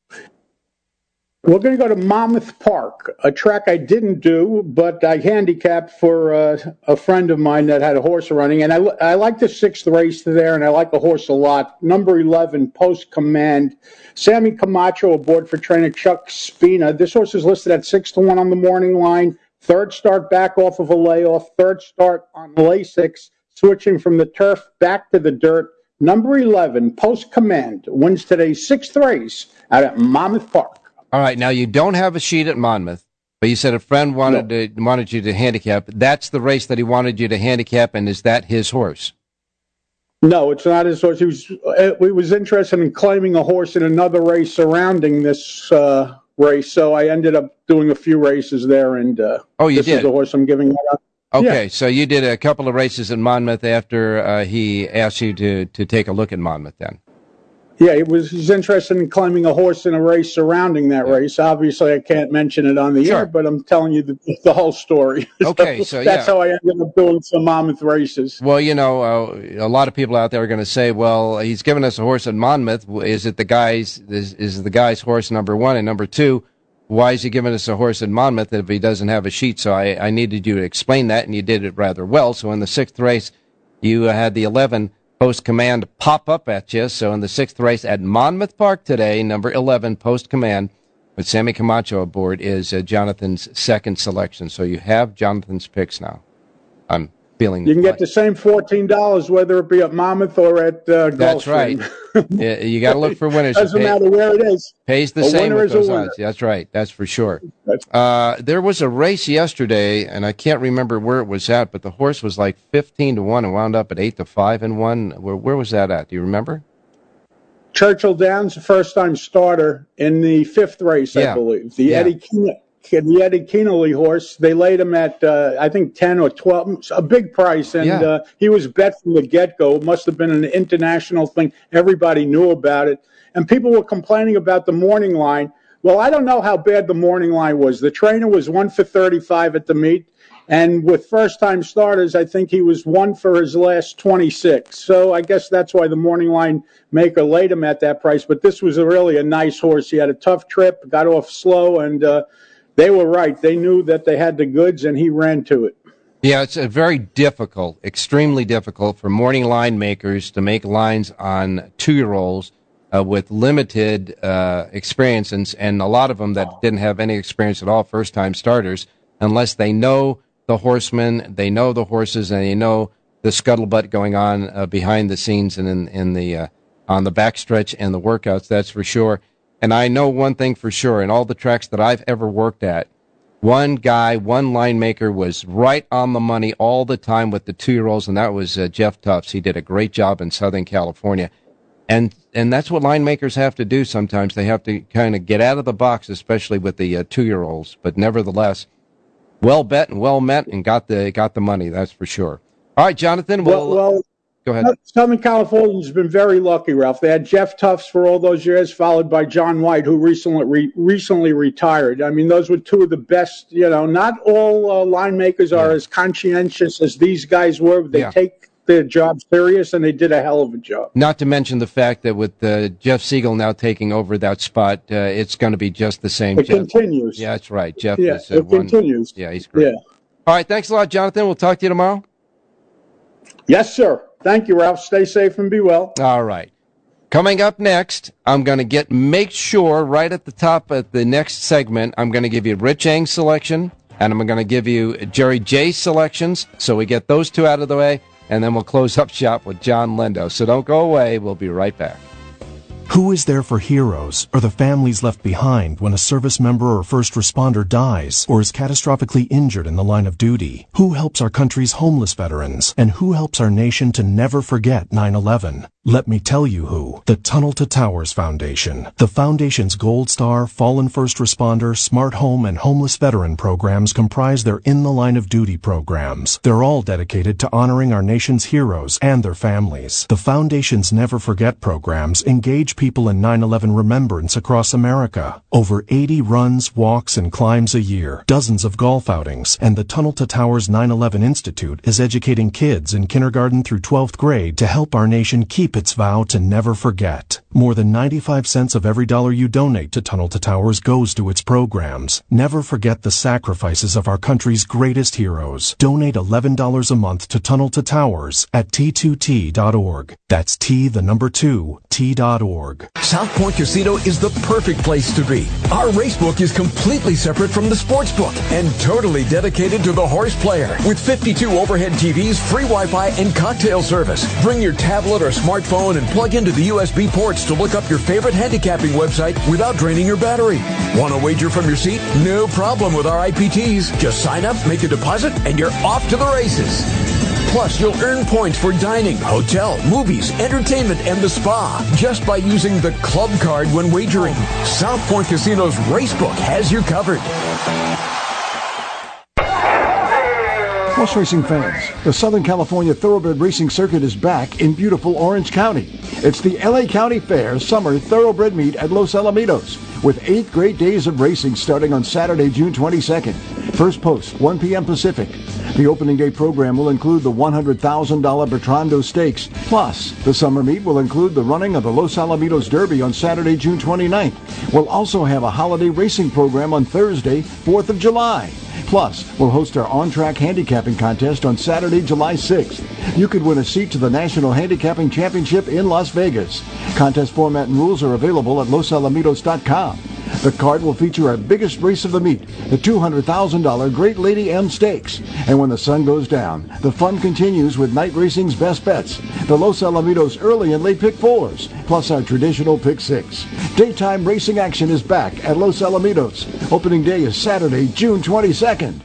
We're going to go to Monmouth Park, a track I didn't do, but I handicapped for a friend of mine that had a horse running. And I like the 6th race there, and I like the horse a lot. Number 11, Post Command. Sammy Camacho aboard for trainer Chuck Spina. This horse is listed at 6-1 on the morning line. 3rd start back off of a layoff. 3rd start on Lasix. Switching from the turf back to the dirt. Number 11, Post Command, wins today's 6th race out at Monmouth Park. All right, now you don't have a sheet at Monmouth, but you said a friend wanted you to handicap. That's the race that he wanted you to handicap, and is that his horse? No, it's not his horse. He was interested in claiming a horse in another race surrounding this race, so I ended up doing a few races there, and you this did? is the horse I'm giving up. Okay, Yeah. so you did a couple of races in Monmouth after he asked you to take a look at Monmouth then. Yeah, he's interested in claiming a horse in a race surrounding that race. Obviously, I can't mention it on the air, but I'm telling you the whole story. Okay, so that's how I ended up doing some Monmouth races. Well, you know, a lot of people out there are going to say, well, he's given us a horse at Monmouth. Is it the guy's horse, number one? And number two, why is he giving us a horse at Monmouth if he doesn't have a sheet? So I needed you to explain that, and you did it rather well. So in the 6th race, you had the 11 Post Command pop up at you. So in the 6th race at Monmouth Park today, number 11 Post Command with Sammy Camacho aboard is Jonathan's second selection. So you have Jonathan's picks now. I'm feeling you can get the same $14 whether it be at Monmouth or at Gulfstream. That's right. You got to look for winners. Doesn't matter where it is. Pays the same with those odds. That's right. That's for sure. There was a race yesterday, and I can't remember where it was at, but the horse was like 15-1 and wound up at 8-5 and 1. Where was that at? Do you remember? Churchill Downs, a first-time starter in the 5th race, I believe. The Eddie Kienle horse, they laid him at, I think, 10 or 12, a big price, and he was bet from the get-go. It must have been an international thing. Everybody knew about it, and people were complaining about the morning line. Well, I don't know how bad the morning line was. The trainer was 1 for 35 at the meet, and with first-time starters, I think he was 1 for his last 26. So I guess that's why the morning line maker laid him at that price, but this was really a nice horse. He had a tough trip, got off slow, and they were right. They knew that they had the goods, and he ran to it. Yeah, it's a very difficult, extremely difficult for morning line makers to make lines on 2-year-olds with limited experience, and a lot of them that didn't have any experience at all, first-time starters, unless they know the horsemen, they know the horses, and they know the scuttlebutt going on behind the scenes and in the on the backstretch and the workouts, that's for sure. And I know one thing for sure, in all the tracks that I've ever worked at, one guy, one line maker was right on the money all the time with the 2-year-olds, and that was Jeff Tufts. He did a great job in Southern California. And that's what line makers have to do sometimes. They have to kind of get out of the box, especially with the 2-year-olds. But nevertheless, well bet and well met and got the money, that's for sure. All right, Jonathan, well go ahead. Southern California's been very lucky, Ralph. They had Jeff Tufts for all those years, followed by John White, who recently retired. I mean, those were two of the best. You know, not all line makers are as conscientious as these guys were. They take their job serious, and they did a hell of a job. Not to mention the fact that with Jeff Siegel now taking over that spot, it's going to be just the same. It continues. Yeah, that's right. Jeff is it continues. Yeah, he's great. Yeah. All right, thanks a lot, Jonathan. We'll talk to you tomorrow. Yes, sir. Thank you, Ralph. Stay safe and be well. All right. Coming up next, I'm going to make sure right at the top of the next segment, I'm going to give you Rich Eng's selection, and I'm going to give you Jerry J's selections, so we get those two out of the way, and then we'll close up shop with John Lindo. So don't go away. We'll be right back. Who is there for heroes or the families left behind when a service member or first responder dies or is catastrophically injured in the line of duty? Who helps our country's homeless veterans? And who helps our nation to never forget 9/11? Let me tell you who. The Tunnel to Towers Foundation. The Foundation's Gold Star, Fallen First Responder, Smart Home, and Homeless Veteran programs comprise their In the Line of Duty programs. They're all dedicated to honoring our nation's heroes and their families. The Foundation's Never Forget programs engage people in 9/11 remembrance across America. Over 80 runs, walks, and climbs a year, dozens of golf outings, and the Tunnel to Towers 9/11 Institute is educating kids in kindergarten through 12th grade to help our nation keep its vow to never forget. More than 95 cents of every dollar you donate to Tunnel to Towers goes to its programs. Never forget the sacrifices of our country's greatest heroes. Donate $11 a month to Tunnel to Towers at T2T.org. That's T2T.org. South Point Casino is the perfect place to be. Our racebook is completely separate from the sportsbook and totally dedicated to the horse player. With 52 overhead TVs, free Wi-Fi, and cocktail service. Bring your tablet or smartphone smartphone and plug into the USB ports to look up your favorite handicapping website without draining your battery. Want to wager from your seat? No problem with our IPTs. Just sign up, make a deposit, and you're off to the races. Plus, you'll earn points for dining, hotel, movies, entertainment, and the spa just by using the club card when wagering. South Point Casino's Racebook has you covered. Horse racing fans, the Southern California Thoroughbred Racing Circuit is back in beautiful Orange County. It's the LA County Fair Summer Thoroughbred Meet at Los Alamitos, with 8 great days of racing starting on Saturday, June 22nd. First post, 1 p.m. Pacific. The opening day program will include the $100,000 Bertrando Stakes. Plus, the summer meet will include the running of the Los Alamitos Derby on Saturday, June 29th. We'll also have a holiday racing program on Thursday, 4th of July. Plus, we'll host our on-track handicapping contest on Saturday, July 6th. You could win a seat to the National Handicapping Championship in Las Vegas. Contest format and rules are available at losalamitos.com. The card will feature our biggest race of the meet, the $200,000 Great Lady M Stakes. And when the sun goes down, the fun continues with night racing's best bets, the Los Alamitos early and late pick 4s, plus our traditional pick 6. Daytime racing action is back at Los Alamitos. Opening day is Saturday, June 22nd.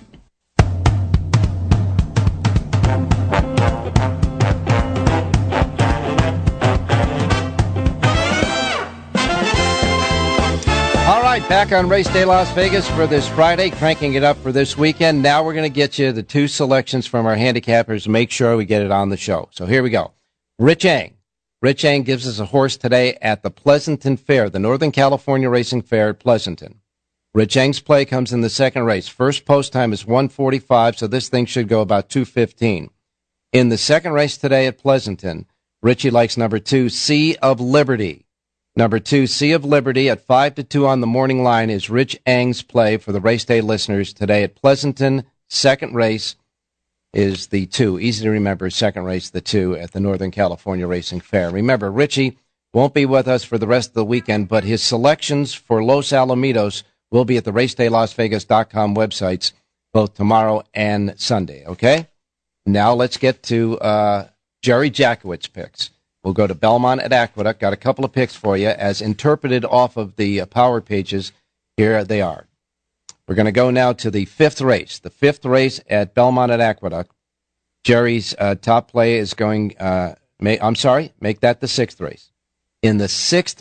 Back on Race Day Las Vegas for this Friday, cranking it up for this weekend. Now we're going to get you the 2 selections from our handicappers to make sure we get it on the show. So here we go. Rich Eng. Rich Eng gives us a horse today at the Pleasanton Fair, the Northern California Racing Fair at Pleasanton. Rich Eng's play comes in the second race. First post time is 1:45, so this thing should go about 2:15. In the second race today at Pleasanton, Richie likes number 2, Sea of Liberty. Number 2, Sea of Liberty at 5-2 on the morning line is Rich Eng's play for the race day listeners today at Pleasanton. Second race is the 2. Easy to remember, second race, the 2 at the Northern California Racing Fair. Remember, Richie won't be with us for the rest of the weekend, but his selections for Los Alamitos will be at the RacedayLasVegas.com websites both tomorrow and Sunday, okay? Now let's get to Jerry Jackowitz picks. We'll go to Belmont at Aqueduct. Got a couple of picks for you as interpreted off of the power pages. Here they are. We're going to go now to the 5th race. The 5th race at Belmont at Aqueduct. Jerry's top play is going, make that the 6th race. In the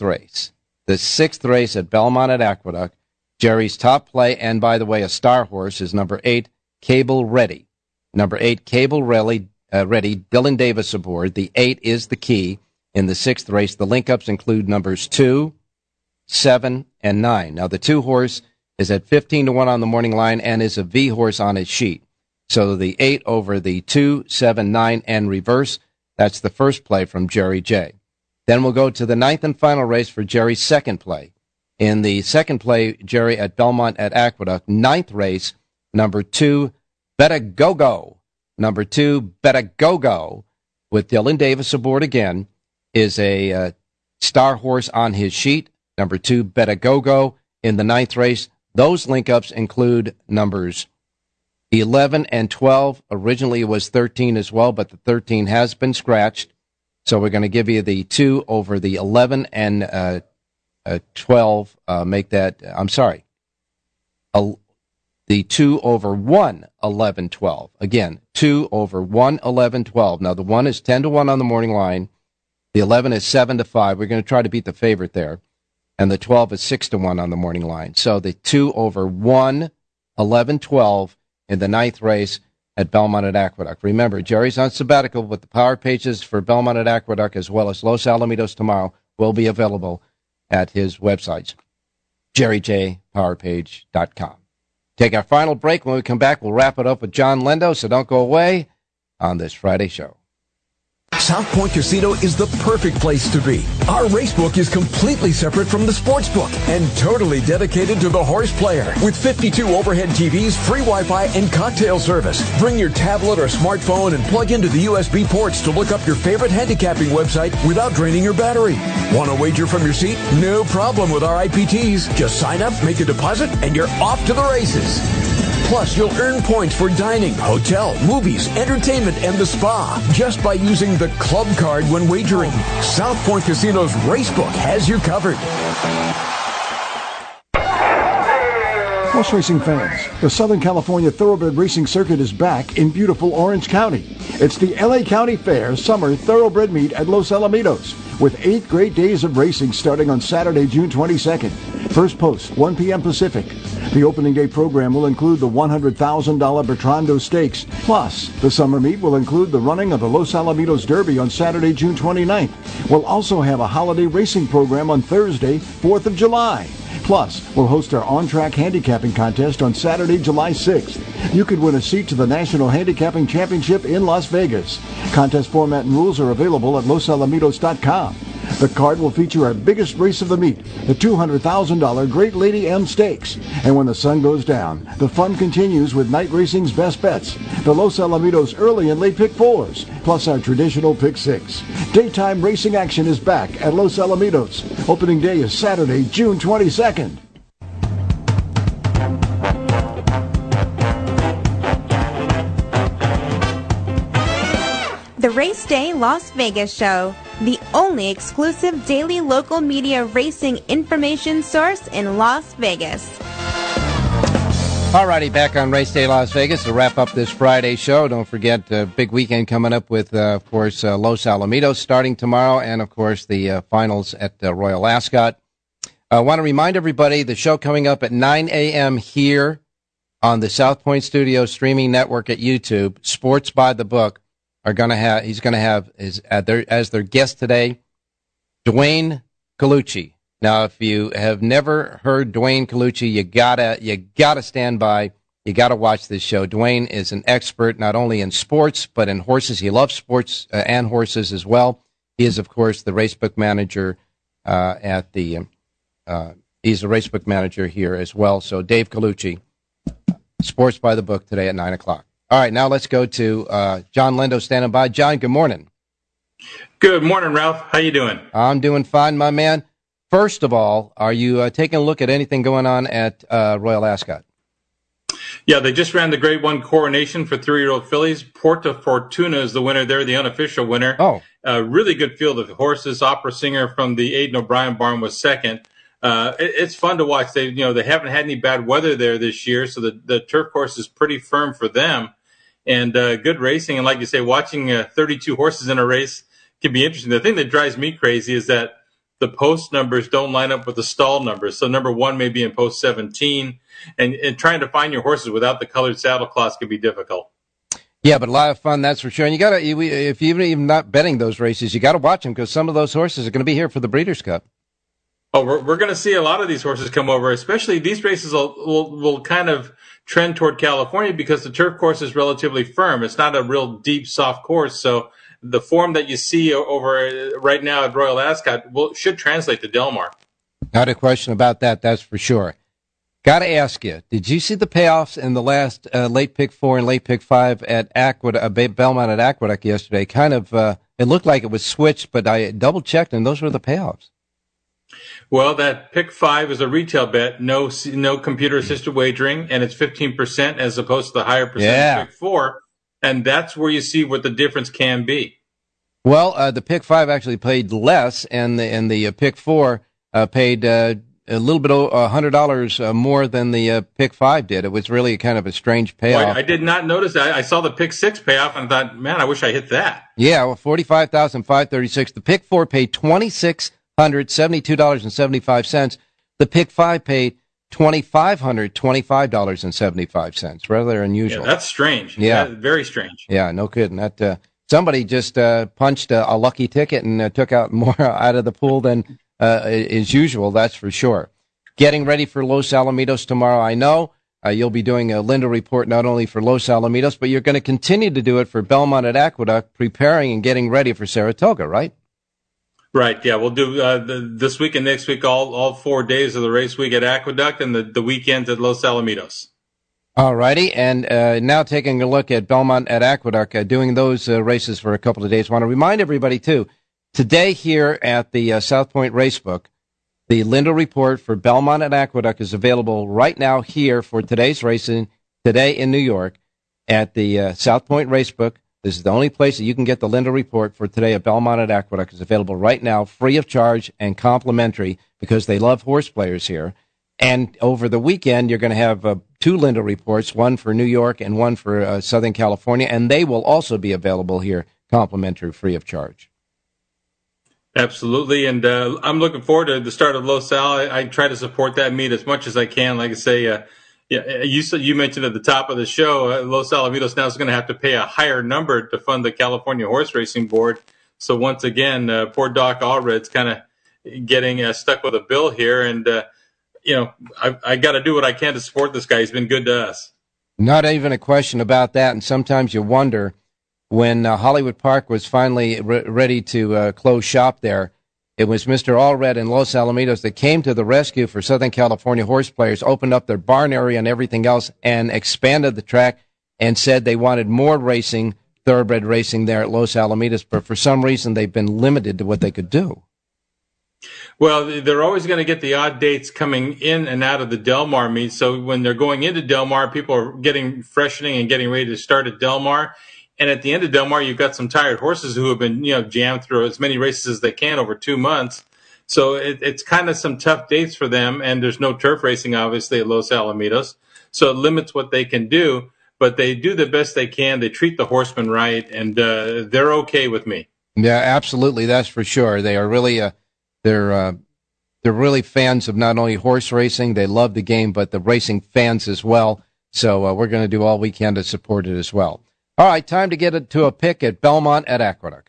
6th race at Belmont at Aqueduct, Jerry's top play, and by the way, a star horse, is number 8, Cable Ready. Number 8, Cable Ready, Dylan Davis aboard. The 8 is the key in the 6th race. The link-ups include numbers 2, 7, and 9. Now, the 2 horse is at 15-1 on the morning line and is a V horse on his sheet. So the 8 over the 2, 7, 9, and reverse, that's the first play from Jerry J. Then we'll go to the 9th and final race for Jerry's second play. In the second play, Jerry at Belmont at Aqueduct, 9th race, number 2, Better Go Go. Number 2, Better Go Go, with Dylan Davis aboard again, is a star horse on his sheet. Number 2, Better Go Go in the 9th race. Those link-ups include numbers 11 and 12. Originally it was 13 as well, but the 13 has been scratched. So we're going to give you the 2 over the 11 and 12. The 2 over 1, 11, 12. Again, 2 over 1, 11, 12. Now, the 1 is 10-1 on the morning line. The 11 is 7-5. We're going to try to beat the favorite there. And the 12 is 6-1 on the morning line. So the 2 over 1, 11, 12 in the 9th race at Belmont at Aqueduct. Remember, Jerry's on sabbatical, but the power pages for Belmont at Aqueduct as well as Los Alamitos tomorrow will be available at his websites, jerryjpowerpage.com. Take our final break. When we come back, we'll wrap it up with John Lendo, so don't go away on this Friday show. South Point Casino is the perfect place to be. Our racebook is completely separate from the sportsbook and totally dedicated to the horse player. With 52 overhead TVs, free Wi-Fi, and cocktail service. Bring your tablet or smartphone and plug into the USB ports to look up your favorite handicapping website without draining your battery. Want to wager from your seat? No problem with our IPTs. Just sign up, make a deposit, and you're off to the races. Plus, you'll earn points for dining, hotel, movies, entertainment, and the spa just by using the club card when wagering. South Point Casino's Racebook has you covered. Horse racing fans, the Southern California Thoroughbred Racing Circuit is back in beautiful Orange County. It's the LA County Fair Summer Thoroughbred Meet at Los Alamitos, with 8 great days of racing starting on Saturday, June 22nd. First post, 1 p.m. Pacific. The opening day program will include the $100,000 Bertrando Stakes. Plus, the summer meet will include the running of the Los Alamitos Derby on Saturday, June 29th. We'll also have a holiday racing program on Thursday, 4th of July. Plus, we'll host our on-track handicapping contest on Saturday, July 6th. You could win a seat to the National Handicapping Championship in Las Vegas. Contest format and rules are available at losalamitos.com. The card will feature our biggest race of the meet, the $200,000 Great Lady M Stakes. And when the sun goes down, the fun continues with night racing's best bets, the Los Alamitos early and late pick 4s, plus our traditional pick 6. Daytime racing action is back at Los Alamitos. Opening day is Saturday, June 22nd. The Race Day Las Vegas Show, the only exclusive daily local media racing information source in Las Vegas. Alrighty, back on Race Day Las Vegas to wrap up this Friday show. Don't forget, big weekend coming up with, of course, Los Alamitos starting tomorrow, and, of course, the finals at Royal Ascot. I want to remind everybody, the show coming up at 9 a.m. here on the South Point Studios streaming network at YouTube, Sports by the Book. He's going to have as their guest today, Duane Colucci. Now, if you have never heard Duane Colucci, you gotta stand by. You gotta watch this show. Duane is an expert not only in sports but in horses. He loves sports and horses as well. He is, of course, the racebook manager he's a racebook manager here as well. So, Dave Colucci, Sports by the Book today at 9:00. All right, now let's go to John Lindo standing by. John, good morning. Good morning, Ralph. How you doing? I'm doing fine, my man. First of all, are you taking a look at anything going on at Royal Ascot? Yeah, they just ran the Grade 1 Coronation for 3-year-old fillies. Porta Fortuna is the winner. They're the unofficial winner. Oh. Really good field of horses. Opera Singer from the Aidan O'Brien barn was second. It's fun to watch. They haven't had any bad weather there this year, so the turf course is pretty firm for them. And good racing. And like you say, watching 32 horses in a race can be interesting. The thing that drives me crazy is that the post numbers don't line up with the stall numbers. So number 1 may be in post 17. And trying to find your horses without the colored saddle cloths can be difficult. Yeah, but a lot of fun, that's for sure. And if you're even not betting those races, you got to watch them because some of those horses are going to be here for the Breeders' Cup. Oh, we're going to see a lot of these horses come over, especially these races will kind of trend toward California because the turf course is relatively firm. It's not a real deep, soft course. So the form that you see over right now at Royal Ascot should translate to Del Mar. Not a question about that, that's for sure. Got to ask you, did you see the payoffs in the last late pick 4 and late pick 5 at Belmont at Aqueduct yesterday? Kind of, it looked like it was switched, but I double-checked, and those were the payoffs. Well, that pick 5 is a retail bet, no computer-assisted wagering, and it's 15% as opposed to the higher percentage pick 4, and that's where you see what the difference can be. Well, the pick 5 actually paid less, and the pick 4 paid a little bit $100 more than the pick 5 did. It was really kind of a strange payoff. Boy, I did not notice that. I saw the pick 6 payoff and thought, man, I wish I hit that. Yeah, well, $45,536. The pick 4 paid $2,672.75. The pick 5 paid $2,525.75. Rather unusual. Yeah, that's strange. Yeah, very strange. Yeah, no kidding. That somebody just punched a lucky ticket and took out more out of the pool than is usual. That's for sure. Getting ready for Los Alamitos tomorrow. I know you'll be doing a Linda report not only for Los Alamitos, but you're going to continue to do it for Belmont at Aqueduct, preparing and getting ready for Saratoga, right? Right, yeah. We'll do this week and next week all 4 days of the race week at Aqueduct and the weekends at Los Alamitos. All righty, and now taking a look at Belmont at Aqueduct, doing those races for a couple of days. I want to remind everybody, too, today here at the South Point Racebook, the Linda Report for Belmont at Aqueduct is available right now here for today's racing today in New York at the South Point Racebook. This is the only place that you can get the Linda Report for today at Belmont at Aqueduct. It's available right now, free of charge and complimentary, because they love horse players here. And over the weekend, you're going to have 2 Linda Reports, one for New York and one for Southern California, and they will also be available here, complimentary, free of charge. Absolutely, and I'm looking forward to the start of Los Al. I try to support that meet as much as I can. Like I say, you mentioned at the top of the show, Los Alamitos now is going to have to pay a higher number to fund the California Horse Racing Board. So once again, poor Doc Allred's kind of getting stuck with a bill here, and I got to do what I can to support this guy. He's been good to us. Not even a question about that, and sometimes you wonder, when Hollywood Park was finally ready to close shop there, it was Mr. Allred and Los Alamitos that came to the rescue for Southern California horse players, opened up their barn area and everything else, and expanded the track and said they wanted more racing, thoroughbred racing there at Los Alamitos, but for some reason they've been limited to what they could do. Well, they're always going to get the odd dates coming in and out of the Del Mar meet. So when they're going into Del Mar, people are getting freshening and getting ready to start at Del Mar. And at the end of Del Mar, you've got some tired horses who have been, jammed through as many races as they can over 2 months. So it's kind of some tough dates for them. And there's no turf racing, obviously, at Los Alamitos. So it limits what they can do. But they do the best they can. They treat the horsemen right. And they're okay with me. Yeah, absolutely. That's for sure. They are really they're really fans of not only horse racing. They love the game, but the racing fans as well. So we're going to do all we can to support it as well. All right, time to get to a pick at Belmont at Aqueduct.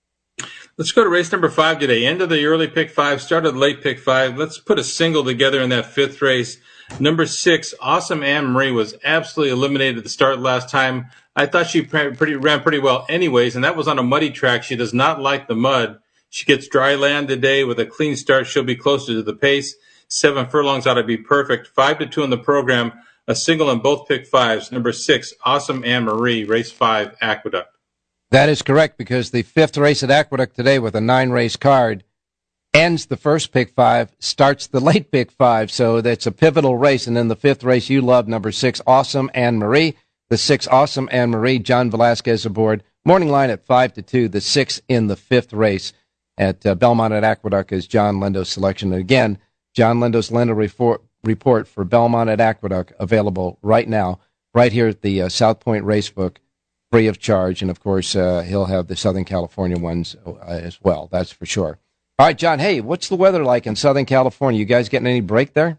Let's go to race number 5 today. End of the early pick 5, started late pick 5. Let's put a single together in that 5th race. Number 6, Awesome Anne Marie, was absolutely eliminated at the start last time. I thought she ran pretty well anyways, and that was on a muddy track. She does not like the mud. She gets dry land today with a clean start. She'll be closer to the pace. 7 furlongs ought to be perfect. 5-2 in the program. A single in both pick 5s. Number 6, Awesome Anne Marie, race 5, Aqueduct. That is correct, because the 5th race at Aqueduct today with a 9-race card ends the first pick 5, starts the late pick 5. So that's a pivotal race. And then the 5th race you love, number 6, Awesome Anne Marie. The 6, Awesome Anne Marie, John Velasquez aboard. Morning line at 5-2. The 6 in the 5th race at Belmont at Aqueduct is John Lindo's selection. And again, John Lindo's Lindo report for Belmont at Aqueduct available right now, right here at the South Point Racebook, free of charge. And, of course, he'll have the Southern California ones as well. That's for sure. All right, John, hey, what's the weather like in Southern California? You guys getting any break there?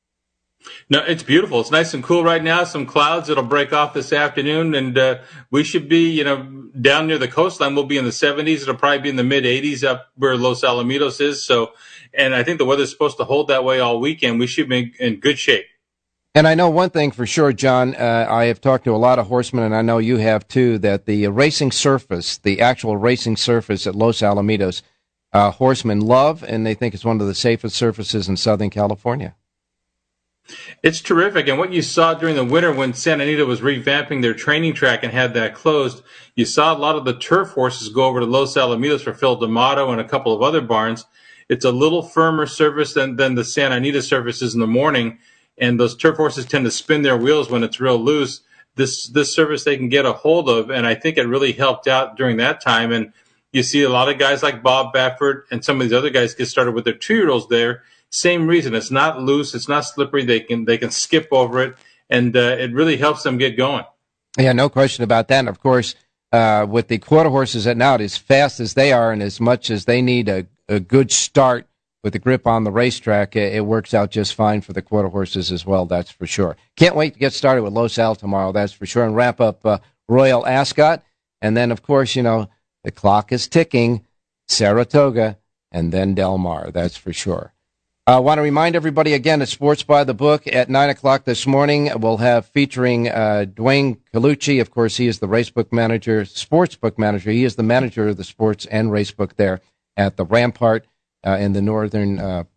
No, it's beautiful. It's nice and cool right now. Some clouds that'll break off this afternoon, and we should be, down near the coastline. We'll be in the 70s. It'll probably be in the mid-80s up where Los Alamitos is. So, and I think the weather's supposed to hold that way all weekend. We should be in good shape. And I know one thing for sure, John. I have talked to a lot of horsemen, and I know you have too, that the racing surface, the actual racing surface at Los Alamitos, horsemen love, and they think it's one of the safest surfaces in Southern California. It's terrific. And what you saw during the winter when Santa Anita was revamping their training track and had that closed, you saw a lot of the turf horses go over to Los Alamitos for Phil D'Amato and a couple of other barns. It's a little firmer surface than the Santa Anita surfaces in the morning, and those turf horses tend to spin their wheels when it's real loose. This surface they can get a hold of, and I think it really helped out during that time. And you see a lot of guys like Bob Baffert and some of these other guys get started with their 2-year-olds there. Same reason. It's not loose. It's not slippery. They can skip over it, and it really helps them get going. Yeah, no question about that. And, of course, with the quarter horses at now, as fast as they are and as much as they need a good start with the grip on the racetrack, it works out just fine for the quarter horses as well, that's for sure. Can't wait to get started with Los Al tomorrow, that's for sure, and wrap up Royal Ascot. And then, of course, the clock is ticking, Saratoga, and then Del Mar, that's for sure. I want to remind everybody again, it's Sports by the Book at 9 o'clock this morning. We'll have featuring Dwayne Colucci. Of course, he is the racebook manager, sportsbook manager. He is the manager of the sports and racebook there at the Rampart in the northern,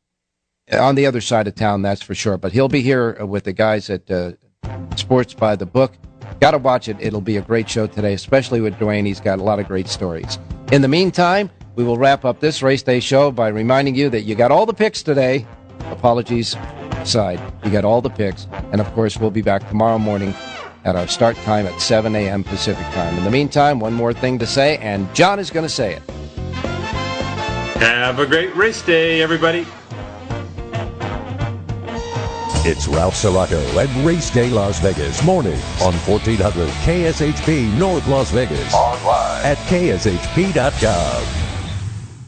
on the other side of town, that's for sure. But he'll be here with the guys at Sports by the Book. Got to watch it. It'll be a great show today, especially with Dwayne. He's got a lot of great stories. In the meantime, we will wrap up this Race Day show by reminding you that you got all the picks today. Apologies aside. You got all the picks. And, of course, we'll be back tomorrow morning at our start time at 7 a.m. Pacific time. In the meantime, one more thing to say, and John is going to say it. Have a great race day, everybody. It's Ralph Siraco at Race Day Las Vegas, morning on 1400 KSHP North Las Vegas. Online at kshp.com.